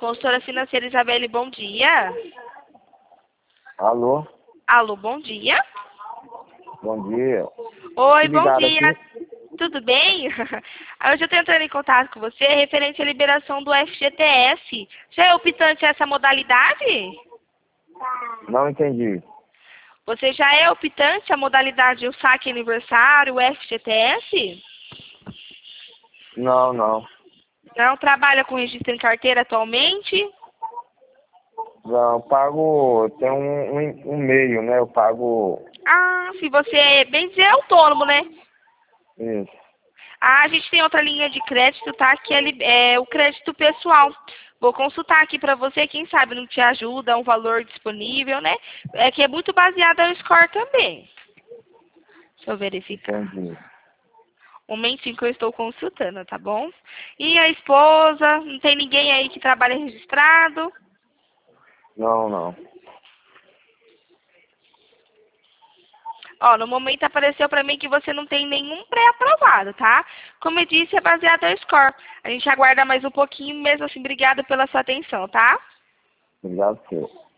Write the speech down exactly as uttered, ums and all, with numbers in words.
Consultora financeira Isabelle, bom dia. Alô? Alô, bom dia. Bom dia. Oi, Que bom ligaram dia. aqui? Tudo bem? Hoje eu estou entrando em contato com você referente à liberação do F G T S. Já é optante essa modalidade? Não entendi. Você já é optante a modalidade o saque aniversário, o F G T S? Não, não. Não trabalha com registro em carteira atualmente? Não, eu pago, tem um, um, um meio, né? Eu pago Ah, se você é bem dizer é autônomo, né? isso. Ah, a gente tem outra linha de crédito, tá? Que é, li- é o crédito pessoal. Vou consultar aqui pra você, quem sabe não te ajuda, um valor disponível, né? É que é muito baseado no score também. Deixa eu verificar. Entendi. Um momentinho que eu estou consultando, tá bom? E a esposa? Não tem ninguém aí que trabalha registrado? Não, não. Ó, no momento apareceu pra mim que você não tem nenhum pré-aprovado, tá? Como eu disse, é baseado no score. A gente aguarda mais um pouquinho, mesmo assim, obrigada pela sua atenção, tá? Obrigado, senhor.